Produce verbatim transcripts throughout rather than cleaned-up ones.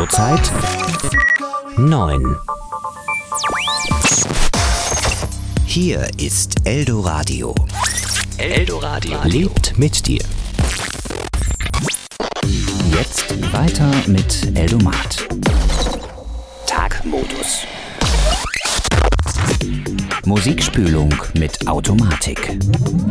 Uhrzeit neun. Hier ist Eldoradio. Eldoradio lebt mit dir. Jetzt weiter mit Eldomat. Tagmodus. Musikspülung mit Automatik.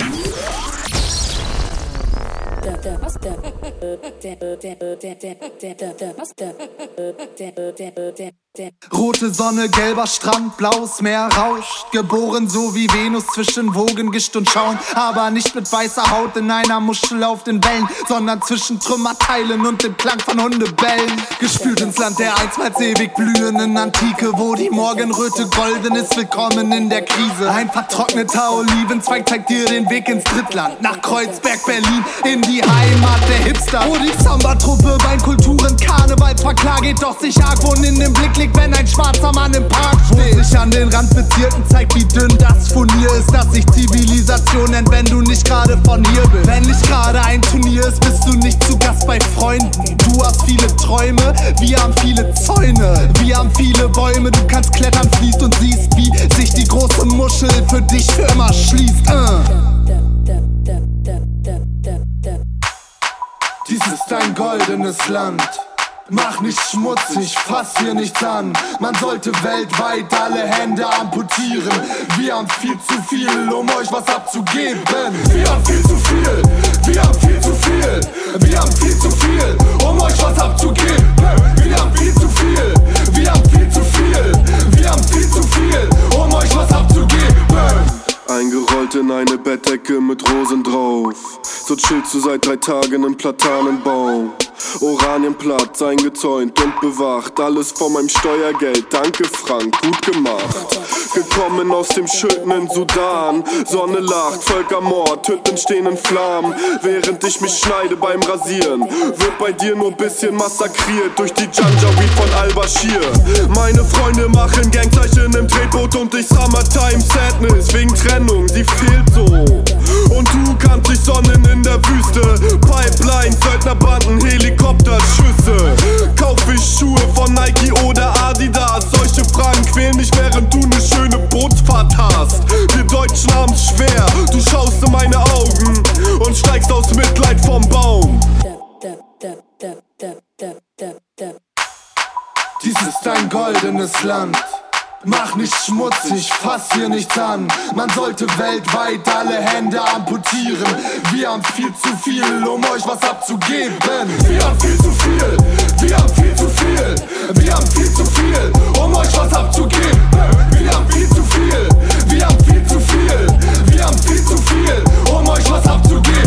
Rote Sonne, gelber Strand, blaues Meer rauscht. Geboren so wie Venus zwischen Wogen, Gischt und Schaum. Aber nicht mit weißer Haut in einer Muschel auf den Wellen, sondern zwischen Trümmerteilen und dem Klang von Hundebellen. Gespült ins Land der einstmals ewig blühenden Antike, wo die Morgenröte golden ist, willkommen in der Krise. Ein vertrockneter Olivenzweig zeigt dir den Weg ins Drittland. Nach Kreuzberg, Berlin, in die Heimat der Hipster. Wo die Samba-Truppe bei Kulturen Karnevalsver klar geht, doch sich Argwohn in den Blick legt, wenn ein schwarzer Mann im Park steht. Wo sich an den Randbezirken zeigt, wie dünn das Furnier ist, dass sich Zivilisation nennt, wenn du nicht gerade von hier bist. Wenn nicht gerade ein Turnier ist, bist du nicht zu Gast bei Freunden. Du hast viele Träume, wir haben viele Zäune. Wir haben viele Bäume, du kannst klettern, fließt und siehst, wie sich die große Muschel für dich für immer schließt. uh. Dies ist ein goldenes Land. Mach nicht schmutzig, fass hier nichts an. Man sollte weltweit alle Hände amputieren. Wir haben viel zu viel, um euch was abzugeben. Wir haben viel zu viel, wir haben viel zu viel. Wir haben viel zu viel, um euch was abzugeben. Wir haben viel zu viel, wir haben viel zu viel. Wir haben viel zu viel, um euch was abzugeben. Eingerollt in eine Bettdecke mit Rosen drauf. So chillst du seit drei Tagen im Platanenbaum. Oranienplatz, eingezäunt und bewacht. Alles von meinem Steuergeld, danke Frank, gut gemacht. Gekommen aus dem schönen Sudan. Sonne lacht, Völkermord, Hütten stehen in Flammen. Während ich mich schneide beim Rasieren, wird bei dir nur bisschen massakriert durch die Janjaweed von Al-Bashir. Meine Freunde machen Gangzeichen im Tretboot und ich Summertime Sadness wegen Trennung, sie fehlt so. Und du kannst dich sonnen in der Wüste. Pipeline, Söldnerbanden, Helikopterschüsse. Kauf ich Schuhe von Nike oder Adidas? Solche Fragen quälen mich, während du ne schöne Bootsfahrt hast. Wir Deutschen haben's schwer, du schaust in meine Augen und steigst aus Mitleid vom Baum. Dies ist ein goldenes Land. Mach nicht schmutzig, fass hier nichts an. Man sollte weltweit alle Hände amputieren. Wir haben viel zu viel, um euch was abzugeben. Wir haben viel zu viel, wir haben viel zu viel. Wir haben viel zu viel, um euch was abzugeben. Wir haben viel zu viel, wir haben viel zu viel. Wir haben viel zu viel, um euch was abzugeben.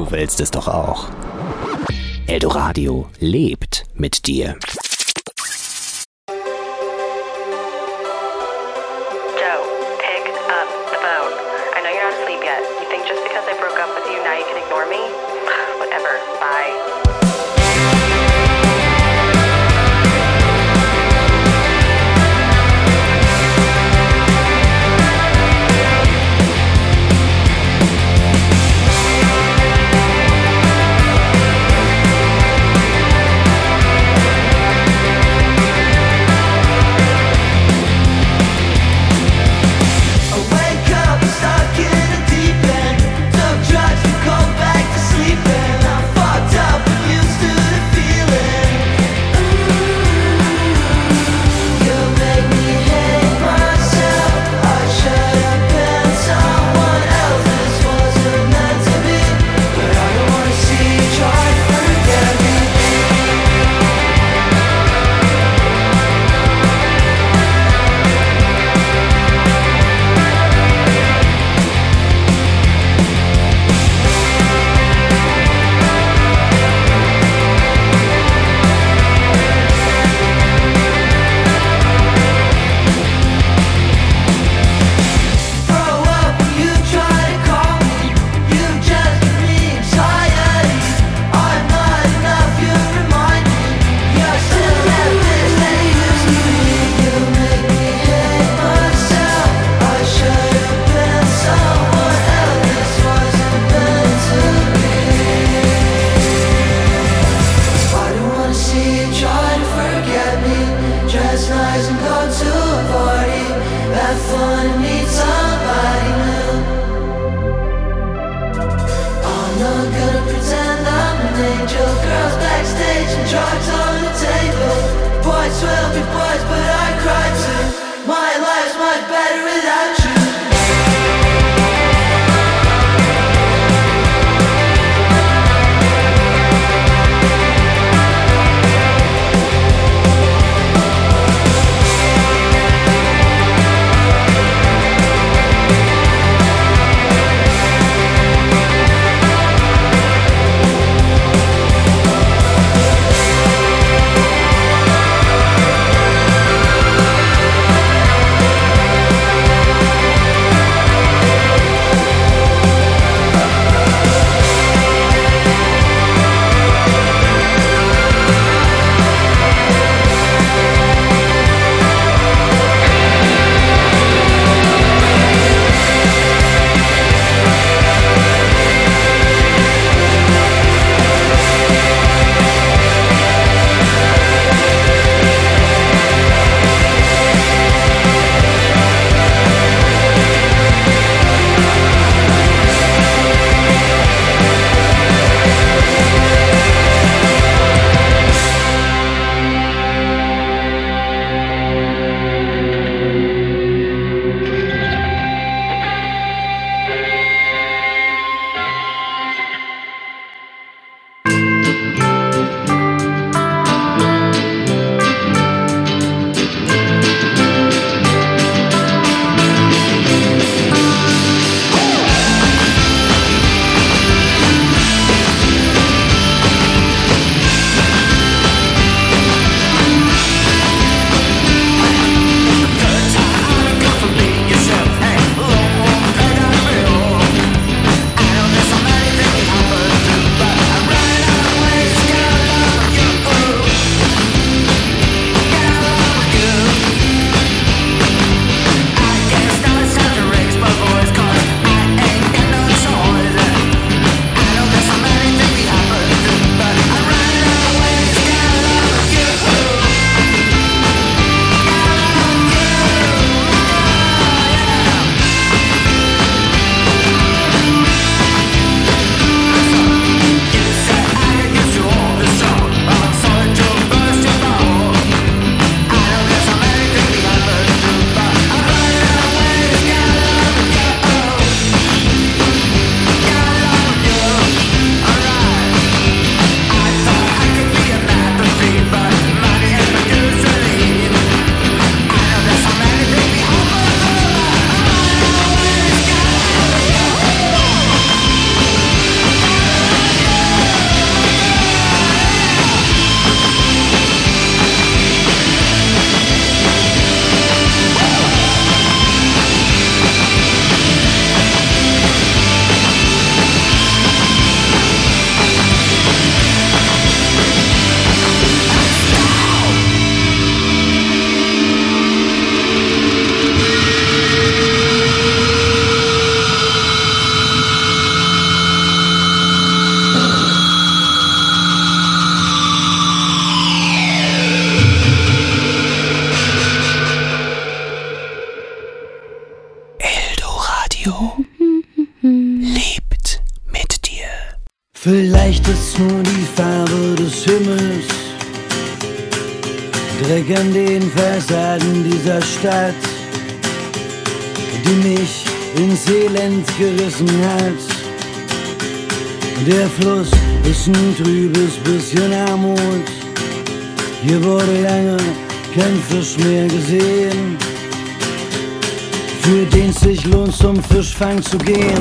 Du willst es doch auch. Eldoradio lebt mit dir. Vielleicht ist nur die Farbe des Himmels, Dreck an den Fassaden dieser Stadt, die mich ins Elend gerissen hat. Der Fluss ist ein trübes bisschen Armut, hier wurde lange kein Fisch mehr gesehen, für den es sich lohnt zum Fischfang zu gehen.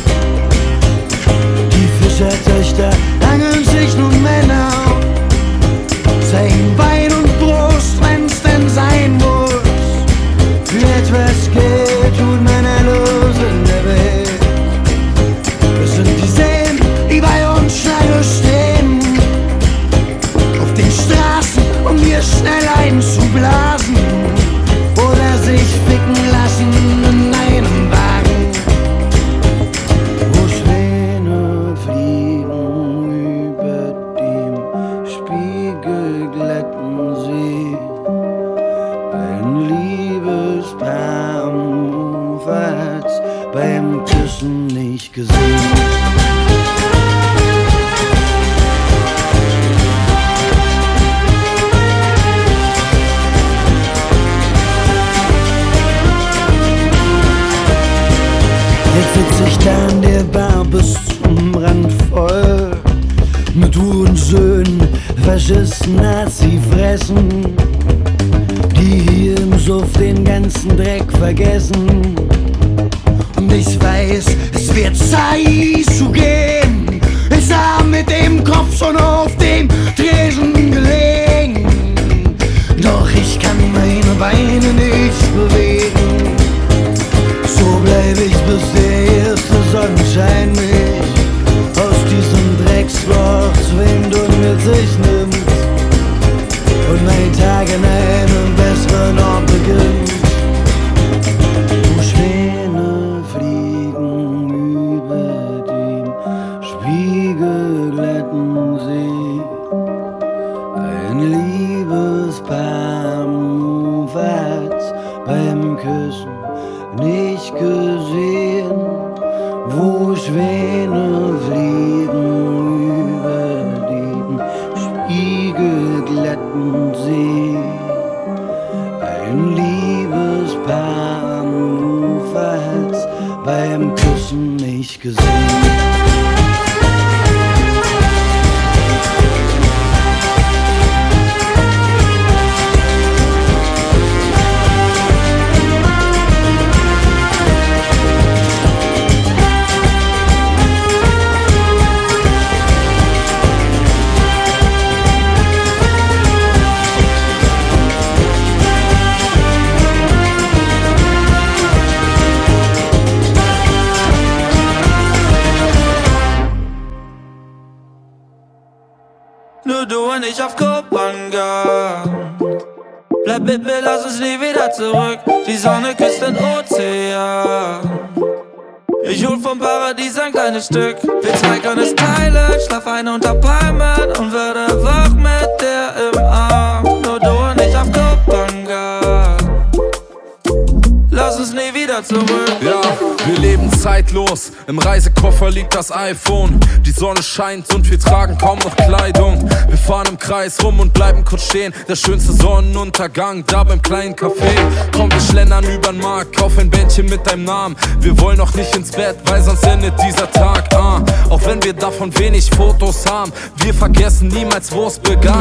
Die Fischertöchter angeln sich nun Männer, zeigen Bein und Brust, wenn's denn sein muss. Für etwas Geld tut man alles in der Welt. Es sind dieselben, die bei uns Schlange stehen, auf den Straßen, um hier schnell einzublasen oder sich ficken lassen in einem Wagen, wo Schwäne fliegen über dem spiegelglatten See. Ein Liebespaar am Ufer hat's beim Küssen nicht gesehen. Jetzt sitz ich da an der Bar bis zum Rand voll mit Hurensöhnen, Faschisten, Nazi-Fressen, die hier im Suff den ganzen Dreck vergessen. Und ich weiß, es wird Zeit zu gehen. Ich sah mit dem Kopf schon auf dem Tresen gelegen, doch ich kann meine Beine nicht bewegen. So bleib ich, bis der erste Sonnenschein mich aus diesem Drecksloch zwingt und mit sich nimmt und mein Tag in einem besseren Ort beginnt. Wo Schwäne fliegen über dem spiegelglatten See, ein Liebespaar am Ufer hat's beim Küssen nicht gesehen, wo Schwäne fliegen über den spiegelglatten See. Ein Liebespaar am Ufer hat's beim Küssen nicht gesehen. Nur du und ich auf Kopangan. Bleib mit mir, lass uns nie wieder zurück. Die Sonne küsst den Ozean. Ich hol vom Paradies ein kleines Stück. Wir zwei können es teilen. Schlaf ein unter Palmen und werde wach mit dir im Arm. Nur du und ich auf Kopangan. Lass uns nie wieder zurück. Ja, wir leben zeitlos. Im Reisekoffer liegt das iPhone. Die Sonne scheint und wir tragen kaum noch Kleidung. Wir fahren im Kreis rum und bleiben kurz stehen. Der schönste Sonnenuntergang da beim kleinen Café. Komm, wir schlendern übern Markt, kauf ein Bändchen mit deinem Namen. Wir wollen noch nicht ins Bett, weil sonst endet dieser Tag. ah. Auch wenn wir davon wenig Fotos haben, wir vergessen niemals, wo es begann.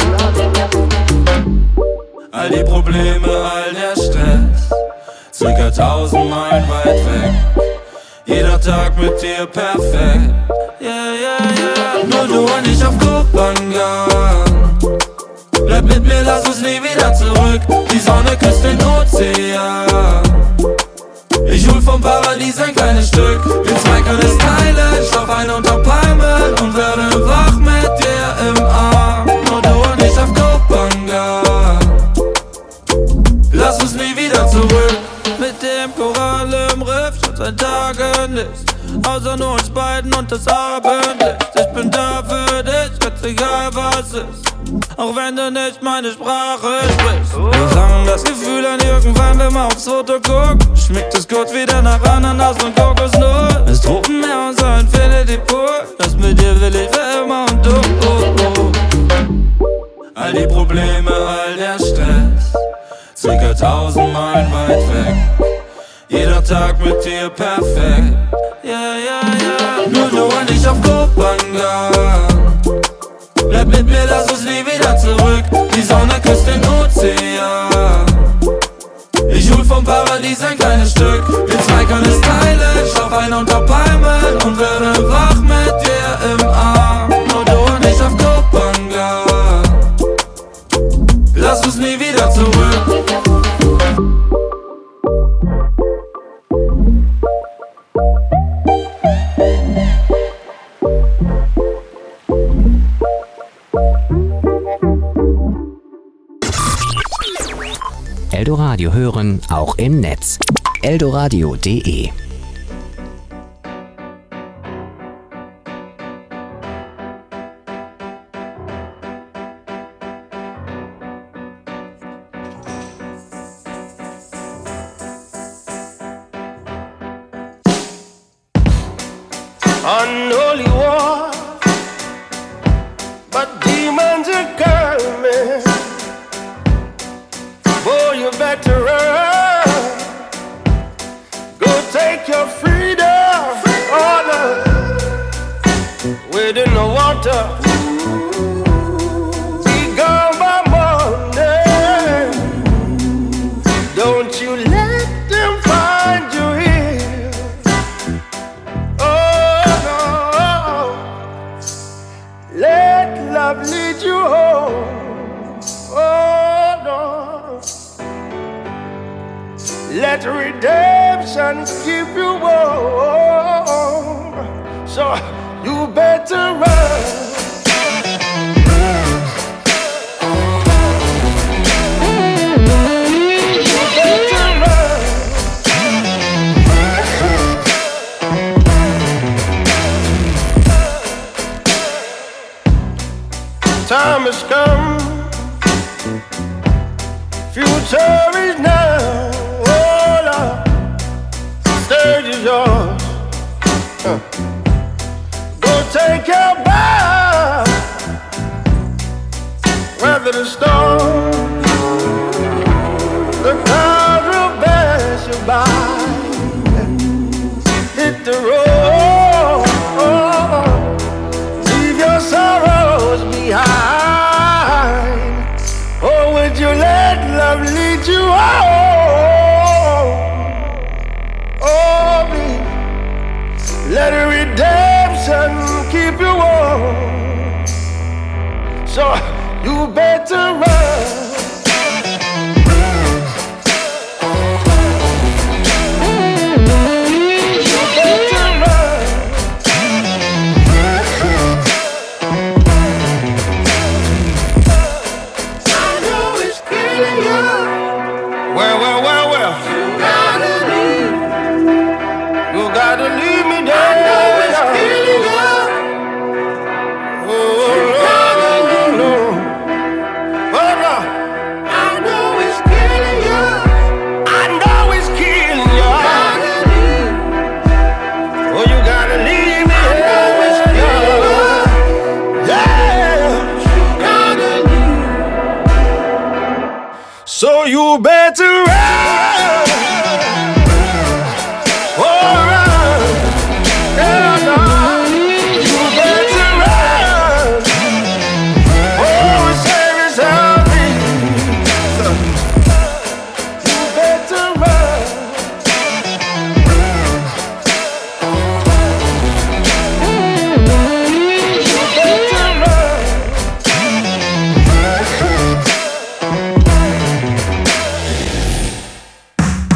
All die Probleme, all der Stress, circa tausend Meilen weit weg. Jeder Tag mit dir perfekt. Yeah, yeah, yeah. Nur du und ich auf Kopangan. Bleib mit mir, lass uns nie wieder zurück. Die Sonne küsst den Ozean. Ich hol vom Paradies ein kleines Stück. Wir zwei können es teilen. Schlaf ein unter Palmen und werde wach mit dir im Arm. Nur du und ich auf Kopangan. Lass uns nie wieder zurück. Mit dem Korall im Riff schon seit Tagen nichts, außer nur uns beiden und das Abendlicht. Ich bin da für dich, ganz egal was ist. auch wenn du nicht meine Sprache sprichst. Wir fangen das Gefühl an irgendwann, wenn man aufs Foto guckt. Schmeckt es gut wieder nach Ananas und Kokosnuss. Das Tropenmeer, unser Infinity Pool. Das mit dir will ich für immer und du. Oh, oh. All die Probleme, all der Stress, circa tausend Meilen weit weg. Jeder Tag mit dir perfekt. Ja, ja, ja. Nur du und ich auf Kopangan. Bleib mit mir, lass uns nie wieder zurück. Die Sonne küsst den Ozean. Ich hol vom Paradies ein kleines Stück. Wir zwei können es teilen. Schlaf ein unter Palmen und werde wach mit dir im Arm. Nur du und ich auf Kopangan. Lass uns nie wieder zurück. Eldoradio hören, auch im Netz. eldoradio punkt de Unholy war, but demons are coming. Boy, you better run. Go take your freedom, oh no. Within the water, be gone by morning. Don't you let them find you here. Let love lead you home. Oh no. Let redemption keep you warm. So you better run. Time has come, future is now. Oh Lord, stage is yours. Huh. Go take your bow, weather the storm. The clouds will pass you by. Hit the road, leave your sorrows behind. Oh, would you let love lead you home? Oh, me, let redemption keep you warm. So you better run. So you better run, oh run, yeah, no. You better run, oh save yourself, you better run. You better run.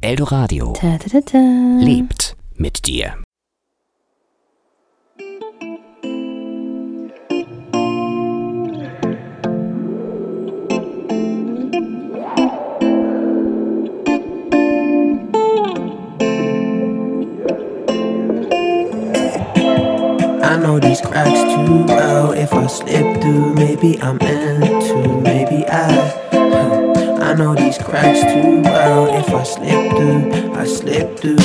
Eldoradio Ta -ta -ta -ta. lebt mit dir. I know these cracks too well. If I slip through, maybe I'm into, maybe I I know these cracks too well. If I slip through, I slip through.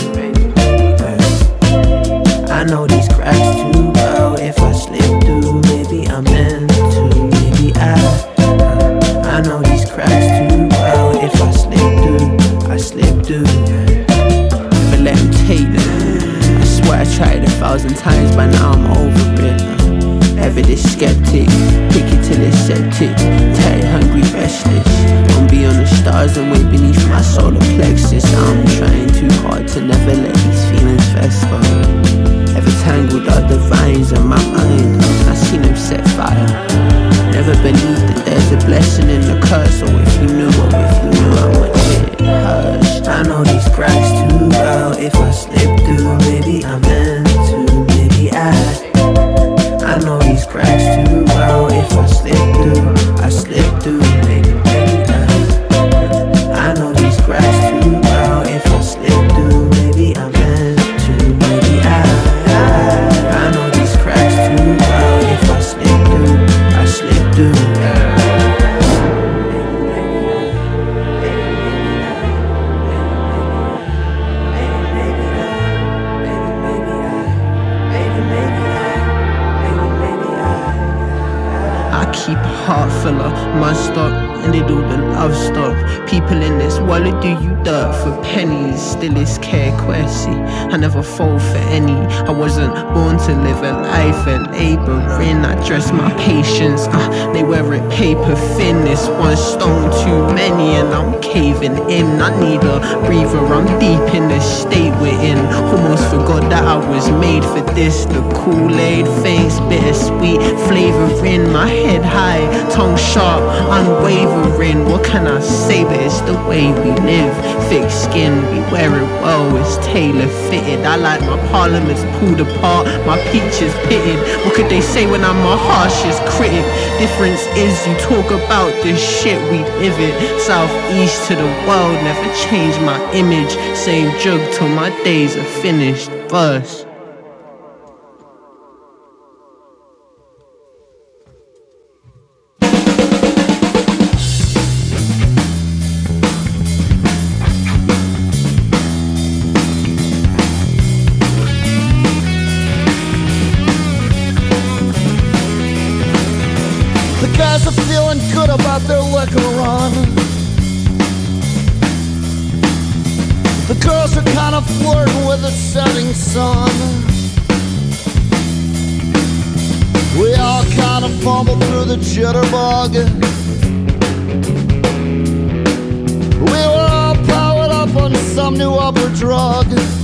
I know these cracks too well. If I slip through, maybe I'm into, maybe I I know these cracks too well. If I slip through, I slip through. Never let them take them. I swear I tried a thousand times, but now I'm over it. Ever this skeptic, pick it till it's septic. Tired, hungry, restless. Don't be on the stars and wait beneath my solar plexus. I'm trying too hard to never let these feelings fester. Ever tangled up the vines in my mind, I seen them set fire. Never believed that there's a blessing in the curse. Or if you knew, or if you knew, I would get hushed. I know these cracks too well. If I slip through, maybe I'm meant to, maybe I I know these cracks too well. If I slip through, I slip through, maybe, maybe I I know these cracks too well. If I slip through, maybe I'm meant to, maybe I I know these cracks too well. If I slip through, I slip through. Keep a heart full of mud stock, and they do the love stuff. People in this wallet do you dirt for pennies. Still it's care quessy. I never fall for any. I wasn't born to live a life and laboring. I dress my patience. Uh, they wear it paper thin. It's one stone too many, and I'm caving in. I need a breather. I'm deep in the state we're in. Almost forgot that I was made for this. The Kool-Aid face, bittersweet flavoring. My head high, tongue sharp, unwavering. What can I say, but it's the way we live. Thick skin, we wear it well, it's tailor fitted. I like my parliaments pulled apart, my peaches pitted. What could they say when I'm my harshest critic? Difference is you talk about this shit, we live it. Southeast to the world, never change my image. Same jug till my days are finished. Verse. Guys are feeling good about their liquor run. The girls are kind of flirting with the setting sun. We all kind of fumble through the jitterbug. We were all powered up on some new upper drug.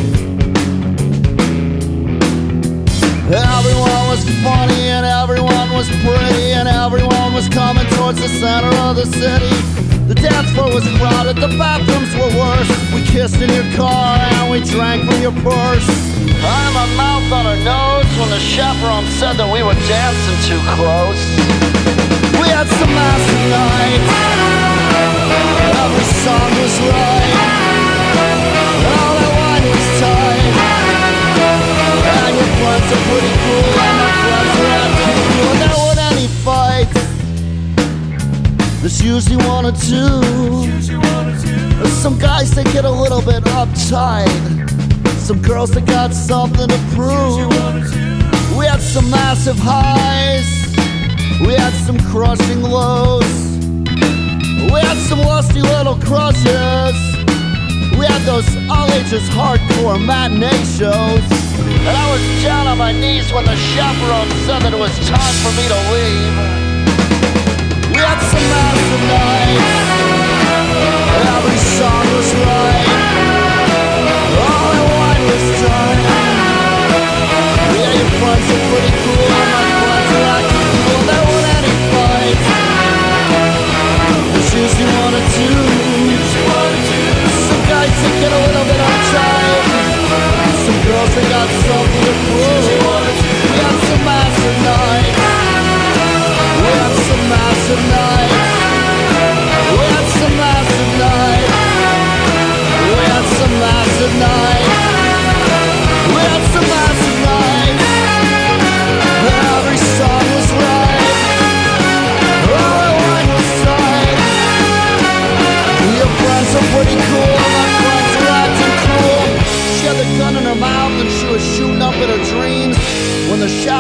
Everyone was funny and everyone was pretty and everyone was coming towards the center of the city. The dance floor was crowded, the bathrooms were worse. We kissed in your car and we drank from your purse. I had my mouth on her nose when the chaperone said that we were dancing too close. We had some massive nights, every song was right, and all that wine was tight. And your friends are pretty cool, and my friends are acting cool. There weren't any fights, there's usually one or two. There's some guys that get a little bit uptight, some girls that got something to prove. We had some massive highs, we had some crushing lows. We had some lusty little crushes. We had those all ages hardcore matinee shows. And I was down on my knees when the chaperone said that it was time for me to leave. We had some massive nights, every song was right, all the wine was done. Yeah, your friends are pretty cool, and my friends are acting cool. There weren't any fights, there's usually one or two. Some guys that get a little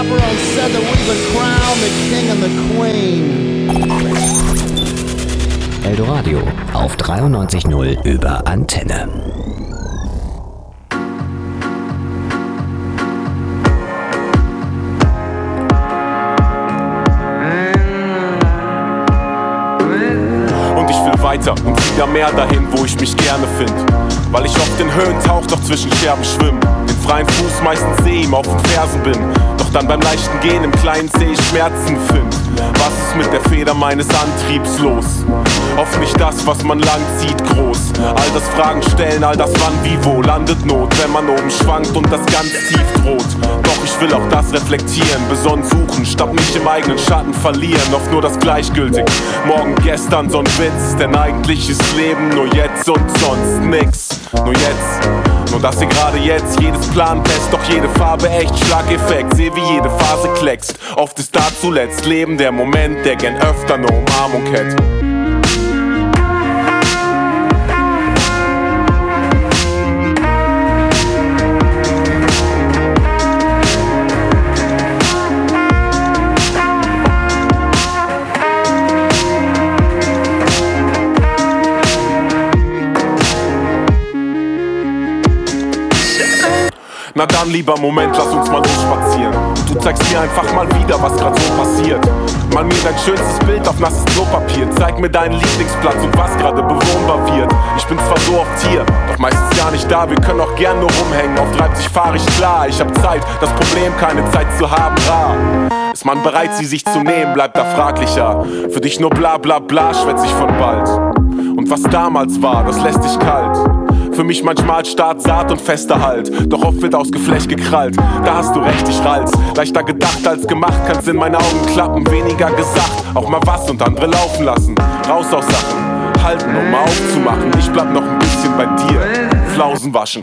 chaperone said that we would crown the king and the queen. Eldoradio auf dreiundneunzig Komma null über Antenne. Weiter und wieder mehr dahin, wo ich mich gerne find. Weil ich oft in Höhen tauch, doch zwischen Scherben schwimm. Den freien Fuß meistens seh, ihm auf den Fersen bin. Doch dann beim leichten Gehen im kleinen Zeh Schmerzen find. Was ist mit der Feder meines Antriebs los? Oft nicht das, was man lang zieht, groß. All das Fragen stellen, all das wann, wie, wo landet Not, wenn man oben schwankt und das ganz tief droht. Doch ich will auch das reflektieren, besonnen suchen, statt mich im eigenen Schatten verlieren. Oft nur das gleichgültig, morgen, gestern, so ein Witz. Denn eigentlich ist Leben nur jetzt und sonst nix. Nur jetzt, nur dass ihr gerade jetzt jedes Plan test, doch jede Farbe echt Schlageffekt. Seh wie jede Phase kleckst, oft ist da zuletzt Leben der Moment, der gern öfter ne Umarmung hätte. Na dann lieber Moment, lass uns mal losspazieren. Du zeigst mir einfach mal wieder, was grad so passiert. Mal mir dein schönstes Bild auf nasses Klopapier. Zeig mir deinen Lieblingsplatz und was gerade bewohnbar wird. Ich bin zwar so oft hier, doch meistens gar nicht da. Wir können auch gern nur rumhängen, auf Leipzig fahr ich klar. Ich hab Zeit, das Problem keine Zeit zu haben, rar. Ist man bereit, sie sich zu nehmen, bleibt da fraglicher. Für dich nur bla bla bla, schwätz ich von bald. Und was damals war, das lässt dich kalt. Für mich manchmal Start, Saat und fester Halt. Doch oft wird aus Geflecht gekrallt. Da hast du recht, ich rall's. Leichter gedacht als gemacht, kann's in meine Augen klappen. Weniger gesagt, auch mal was und andere laufen lassen. Raus aus Sachen, halten, um mal aufzumachen. Ich bleib noch ein bisschen bei dir, Flausen waschen.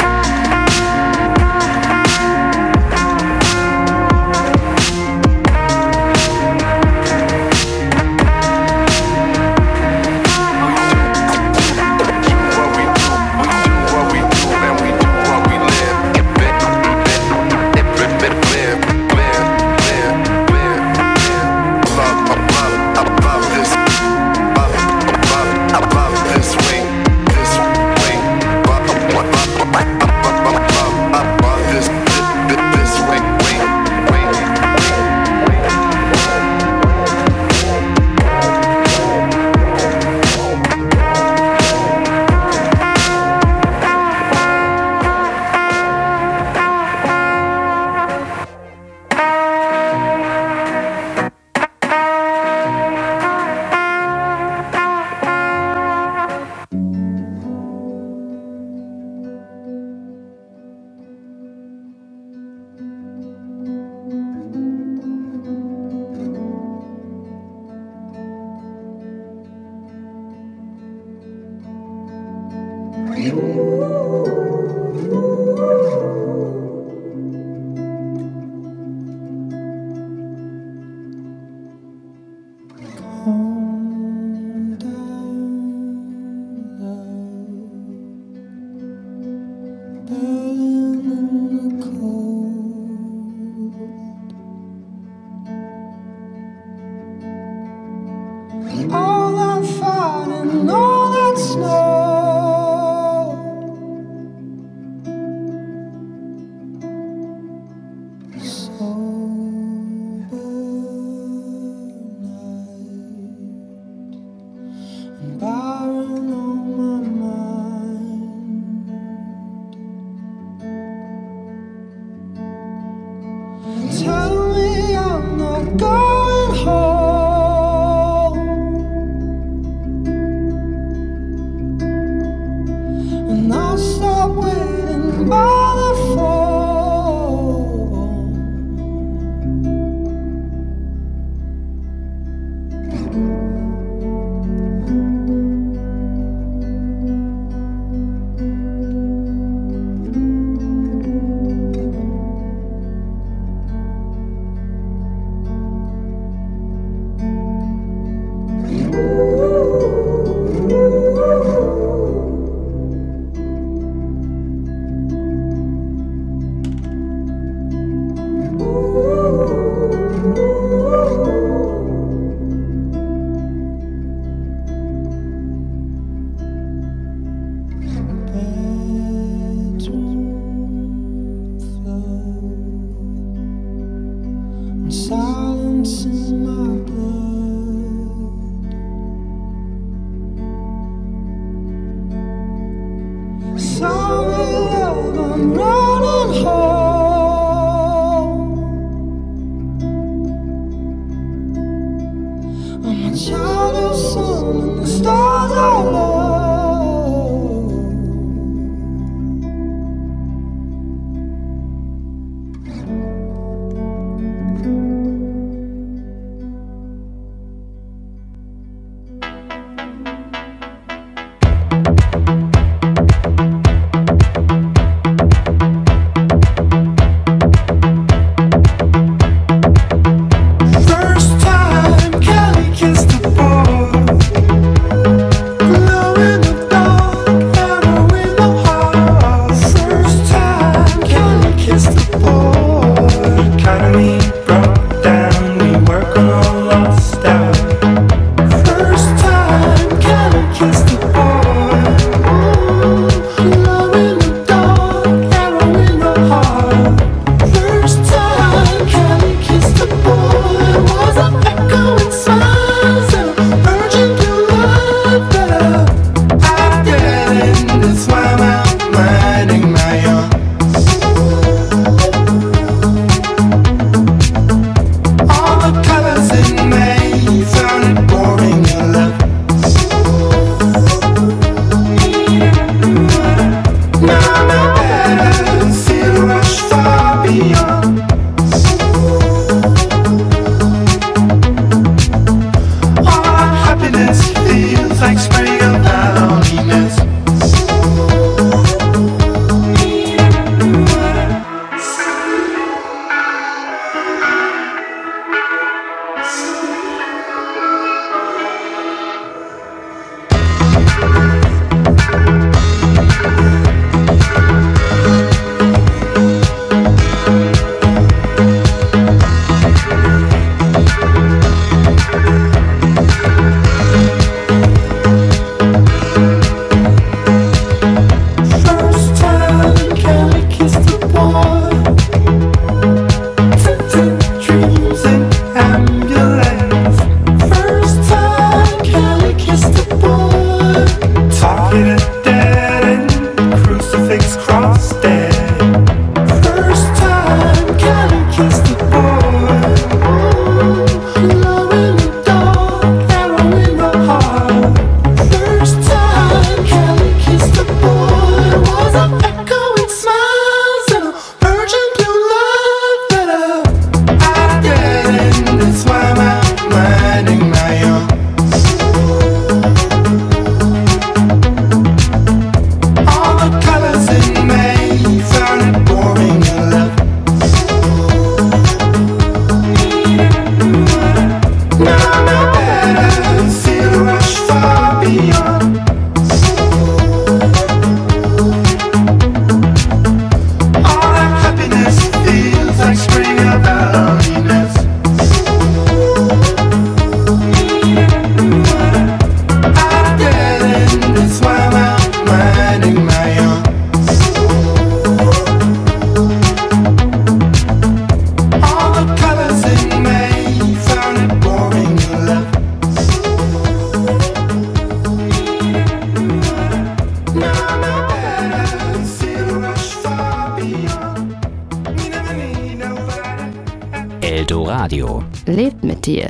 Eldoradio. Lebt mit dir.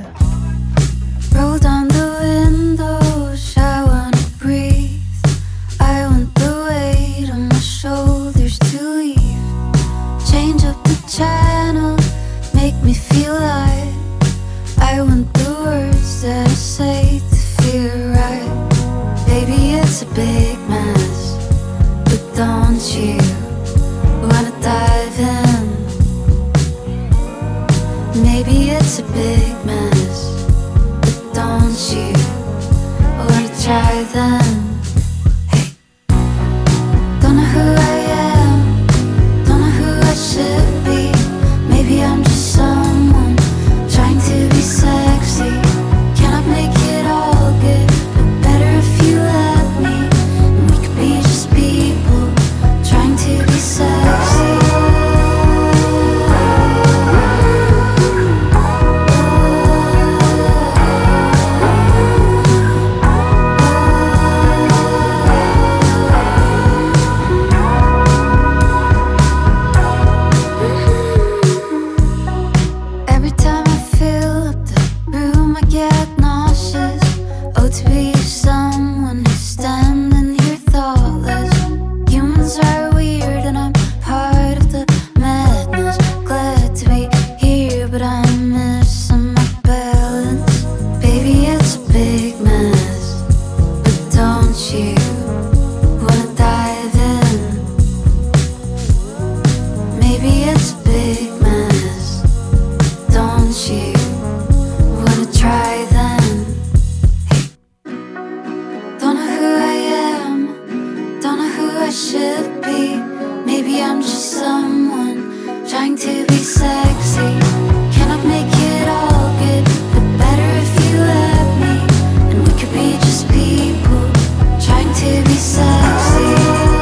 Roll down the windows, I wanna breathe. I want the weight on my shoulders to leave. Change up the channel, make me feel alive. I want the words that I say to feel right. Baby, it's a big mess, but don't you wanna dive in? Maybe it's a big mess, but don't you wanna try then? Hey, don't know who I am, don't know who I should be. Maybe I'm just someone trying to be sexy. Cannot make it all good, but better if you let me. And we could be just people trying to I should be. Maybe I'm just someone trying to be sexy. Cannot make it all good, but better if you let me. And we could be just people trying to be sexy.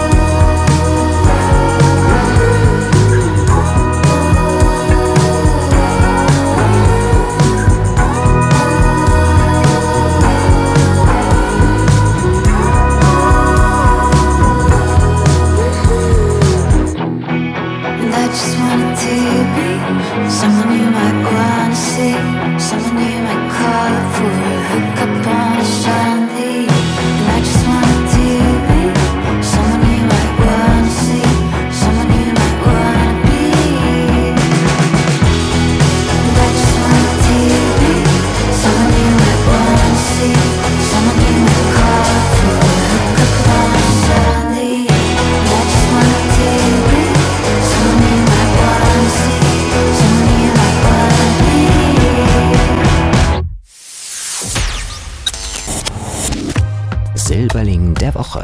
Someone you might wanna see, someone you might call up for a hookup on a Shandy. And I just wanted to be someone you might wanna see, someone you might wanna be. And I just wanted to be someone you might wanna see, someone you might call up for a hookup on a Shandy. And I just wanted to be someone you might wanna see. Silberling der Woche.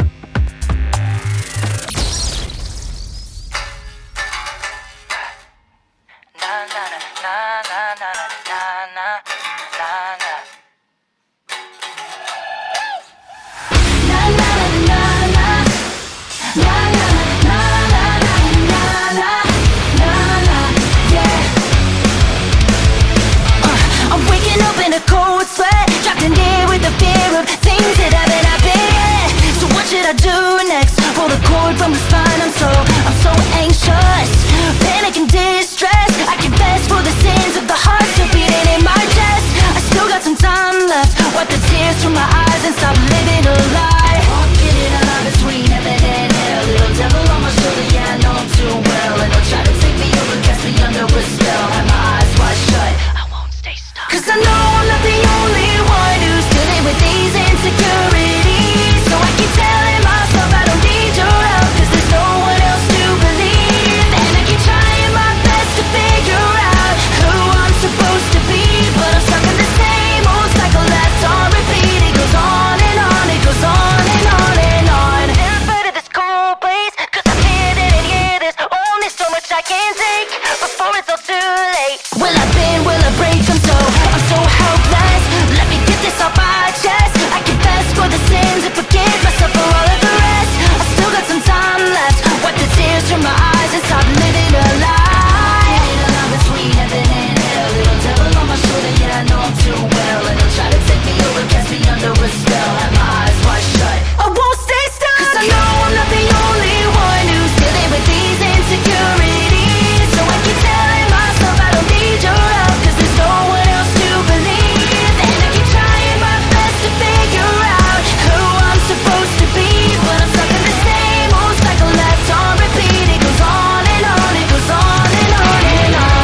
I do next? Pull the cord from the spine. I'm so, I'm so anxious. Panic and distress. I confess for the sins of the heart still beating in my chest. I still got some time left. Wipe the tears from my eyes and stop living a lie. Walking in and out between heaven and hell. Little devil on my shoulder, yeah, I know him too well. And he'll try to take me over, cast me under a spell. Have my eyes wide shut, I won't stay stuck. Cause I know I'm not the only one who's dealing with these insecurities. So I keep telling myself I don't need your help, cause there's no one else to believe. And I keep trying my best to figure out who I'm supposed to be, but I'm stuck in the same old cycle that's on repeat. It goes on and on, it goes on and on and on. Terrified of this cold place, cause I'm here and here. There's only so much I can take before it's all too late. Will I bend, will I break? I'm so, I'm so helpless. Let me get this off my chest. I confess for the sins and forgive myself for all of the rest. I still got some time left. Wipe the tears from my eyes and stop living a lie. Walking a line between heaven and hell. Little devil on my shoulder, yeah, I know him too well. And he'll try to take me over, cast me under a spell. Have my eyes wide shut, I won't stay stuck. Cause I know I'm not the only one who's dealing with these insecurities. So I keep telling myself I don't need your help, cause there's no one else to believe. And I keep trying my best to figure out who I'm supposed to be, but I'm stuck in the same old cycle that's on repeat. It goes on and on, it goes on and on and on.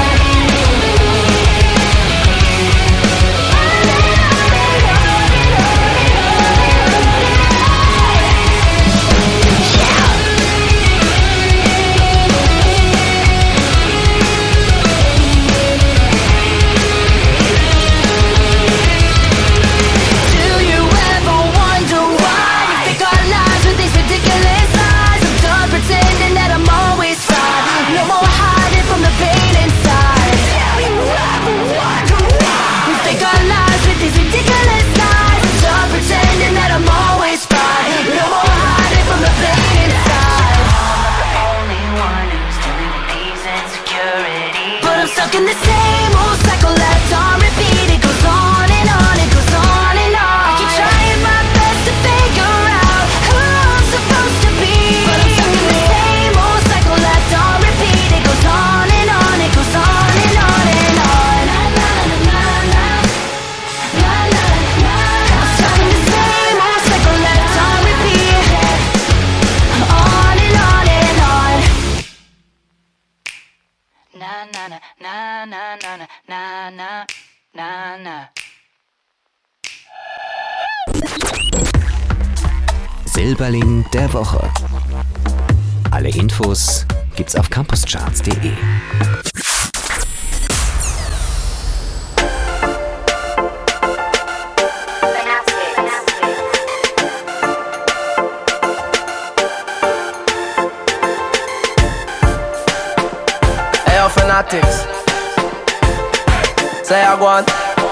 Do you ever wonder why we fake our lives with these ridiculous lies? I'm done pretending that I'm always fine. No more hiding from the pain inside. Do you ever wonder why we fake our lives with these ridiculous lies? I'm done pretending that I'm always fine. No more hiding from the pain inside. I'm not the only one who's dealing with these insecurities, but I'm stuck in the same old cycle that's on repeat. It goes on and on, it goes on and on. I keep trying my best to figure out who I'm supposed to be, but I'm stuck in the same old cycle that's on repeat. It goes on and on, it goes on and on and on. La la la la la la la. I'm stuck in the same old cycle that's on repeat. On and on and on. Na na na na na na na na na na. Silberling der Woche. Alle Infos gibt's auf campuscharts punkt de. Yo, fanatics. Say I want.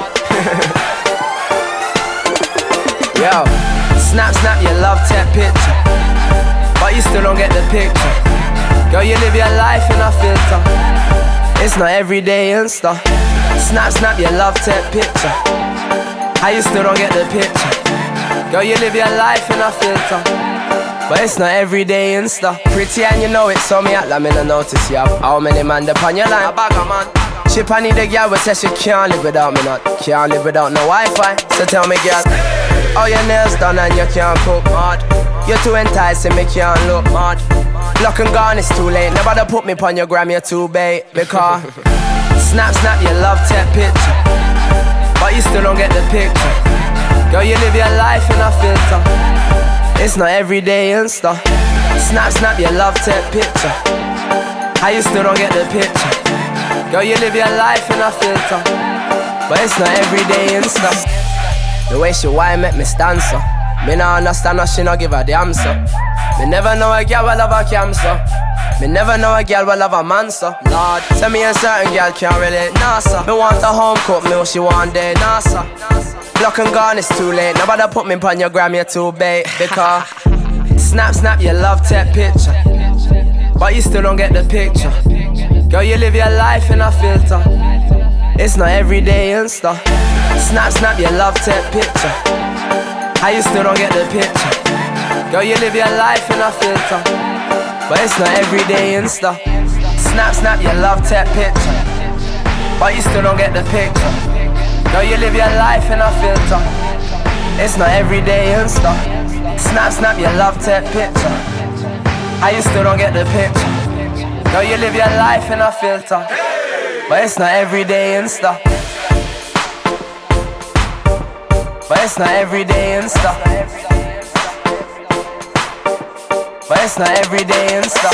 Yo, snap, snap your love tap picture, but you still don't get the picture. Girl, you live your life in a filter. It's not everyday Insta. Snap, snap your love tap picture, how you still don't get the picture. Girl, you live your life in a filter, but it's not everyday Insta. Pretty and you know it, so me act like me no notice you have how many man depon your line. A bag of man. She pan need a girl who says she can't live without me not. Can't live without no Wi-Fi. So tell me girl, how your nails done and you can't cook mad. You're too enticing, me can't look mad. Lock and gone, it's too late. Nobody put me pon your gram, you're too bait. Because snap, snap your love tap picture, but you still don't get the picture. Girl, you live your life in a filter. It's not everyday Insta. Snap, snap your love tap picture, how you still don't get the picture. Girl, you live your life in a filter, but it's not everyday Insta. The way she whine make me stand so. Me no understand how she no give a damn so. Me never know a girl will love a cancer. Me never know a girl will love a man so. Lord, tell me a certain girl can't relate, nah sir. Me want a home cook meal, she want day, nah sir. Block and gone, it's too late. Nobody put me pon your gram, you're too bait. Because snap, snap your love tap picture, but you still don't get the picture. Girl, you live your life in a filter. It's not everyday Insta. Snap, snap your love tap picture, how you still don't get the picture. Girl, you live your life in a filter, but it's not everyday Insta. Snap, snap your love tap picture, but you still don't get the picture. Girl, you live your life in a filter. It's not everyday Insta. Snap, snap your love tap picture, how you still don't get the picture. Girl, you live your life in a filter, but it's not everyday Insta. But it's not everyday Insta. But it's not everyday Insta.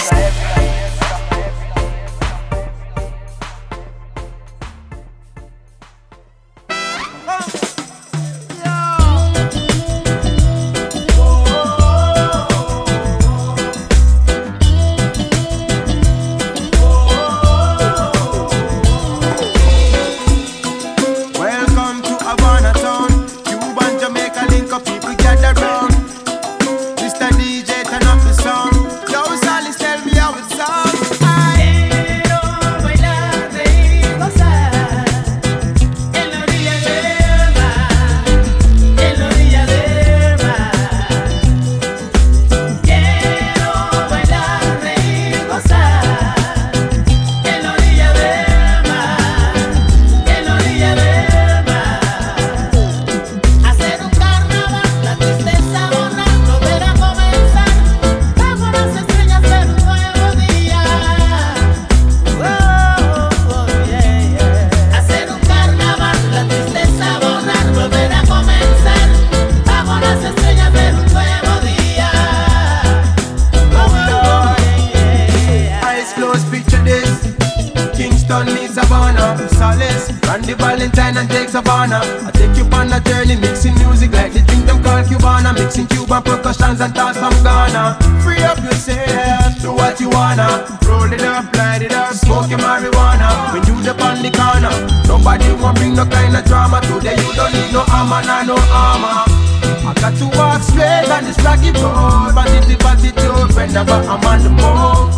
And toss from Ghana. Free up yourself, do what you wanna. Roll it up, light it up, smoke your marijuana. When you the on the corner, nobody won't bring no kind of drama. Today you don't need no armor, nah, no armor. I got to walk straight on this rocky road. Positive attitude, whenever I'm on the move.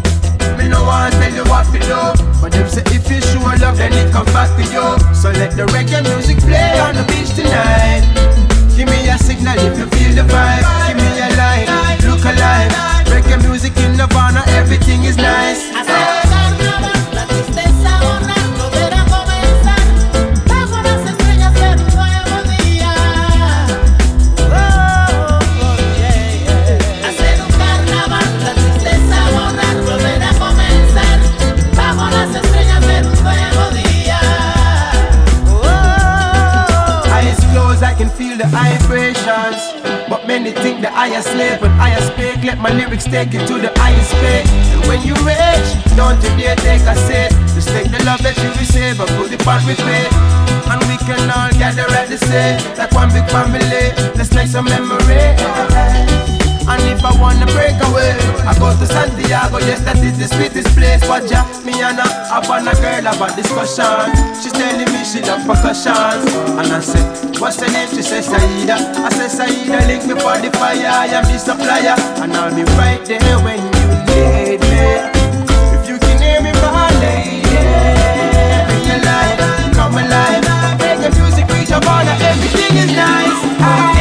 Me no want to tell you what to do, but them say if you show love, then it comes back to you. So let the reggae music play on the beach tonight. Give me a signal if you feel the vibe. Give me a line, look alive. Reggae music in Nirvana, everything is nice. The vibrations, but many think that I am slave. When I speak, let my lyrics take you to the highest pay. And when you reach, don't you dare take a seat. Just take the love that you receive and put it on repeat. And we can all gather at the same, like one big family. Let's make some memory. And if I wanna break away, I go to Santiago. I go, yes, that is the sweetest place. But ja, me and her up on a girl about discussion. She's telling me she love percussions. And I say, what's her name? She says Saida. I say Saida, link me for the fire. I am the supplier, and I'll be right there when you need me. If you can hear me, my lady, bring your light, come alive. Make the music reach your border, everything is nice. I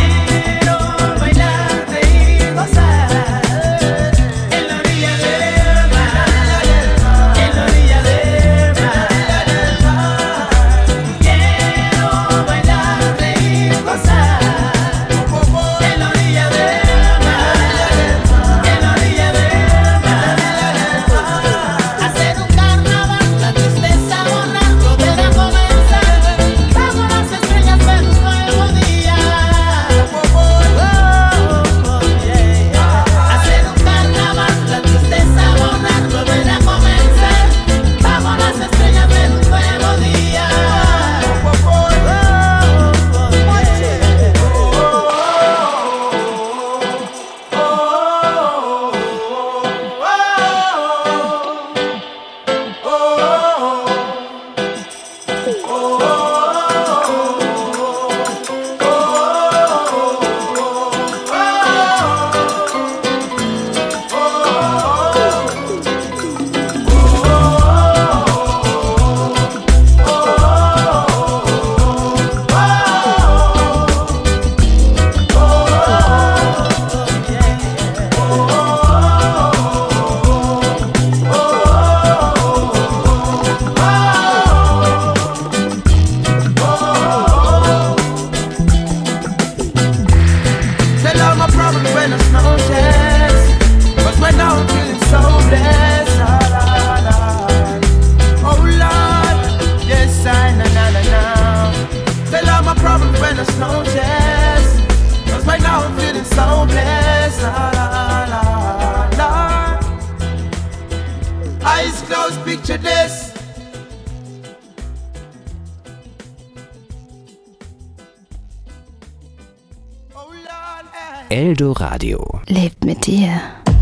Eldoradio lebt mit dir.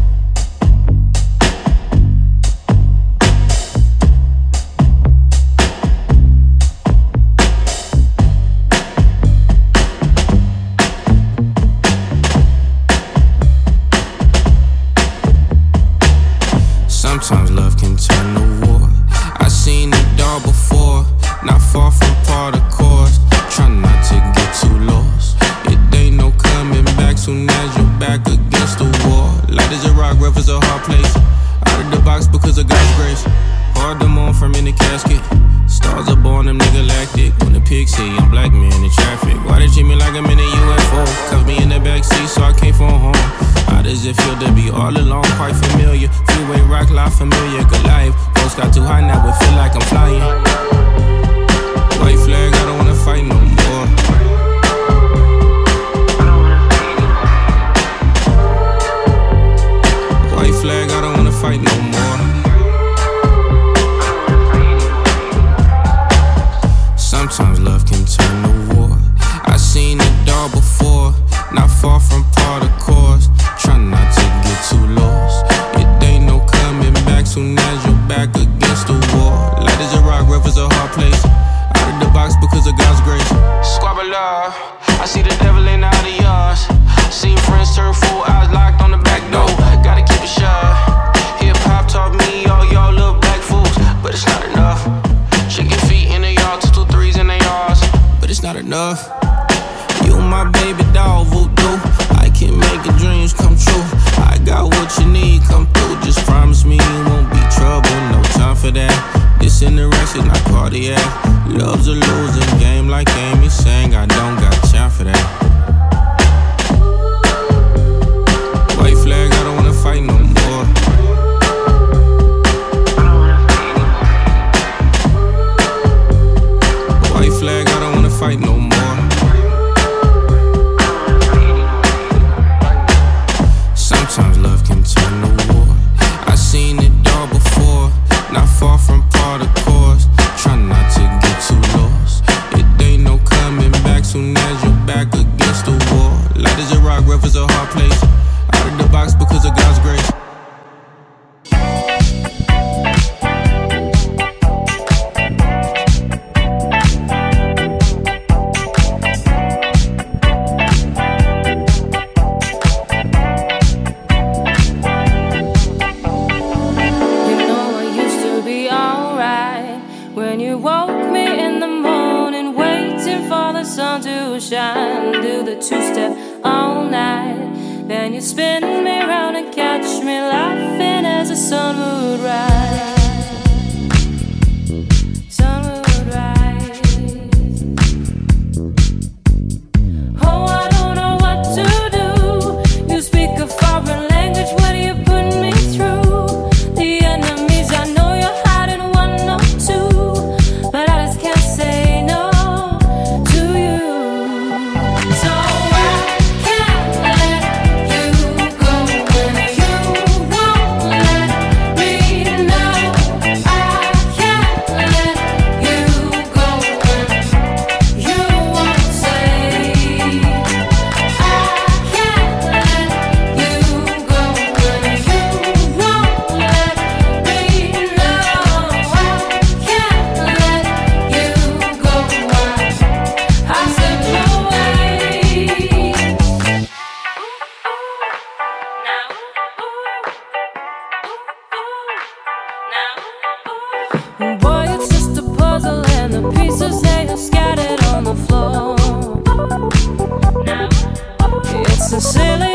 Sometimes love can turn to war. I seen it all before, not far from part of course. Try not to get too lost. It ain't no coming back soon as you're back against the wall. Light as a rock, rough as a hard place. Out of the box because of God's grace. Hard to mourn from in the casket. Stars are born, them nigga galactic. When the pigs see I'm black man in traffic. Why they treat me like I'm in a U F O? Cuff me in the backseat so I can't phone home. How does it feel to be all alone? Quite familiar. Freeway rock, lot familiar. Good life. Post got too high now, it feel like I'm flying. White flag, I don't wanna fight no more. White flag, I don't wanna fight no more. Sometimes love can turn to war. I seen it all before, not far from part of course. Try not to get too lost. It ain't no coming back soon as you're back against the wall. Light as a rock, rough as a hard place. Out of the box because of God's grace. Squabble love, I see the devil in all the yards. Seen friends turn full, eyes locked on the back door. Gotta keep it shut. Hip hop taught me all y'all little black fools, but it's not enough. Chicken feet in the yard, two two threes in the yards, but it's not enough. You my baby dog, voodoo. I can make your dreams come true. I got what you need, come through. Just promise me you won't be trouble. No time for that. This interaction, not cardiac. Love's a losing game, like Amy sang. I don't got time for that. White flag, I don't wanna fight no more. White flag, I don't wanna fight no more. Sometimes love can turn to war. I seen it all before, not far from part of course. Try not to get too lost. It ain't no coming back soon as you're back again. spin me round and catch me laughing as the sun would rise. Sun would rise. Oh, I don't know what to do. You speak a foreign language, what do you put me through? The enemies, I know you're hiding one or two, but I just can't say no to you. So I can't let you go when you won't let me know. I can't let you go when you won't say. I can't let you go when you won't let me know. I can't let you go when I slip away. Boy, it's just a puzzle and the pieces they are scattered on the floor. It's a silly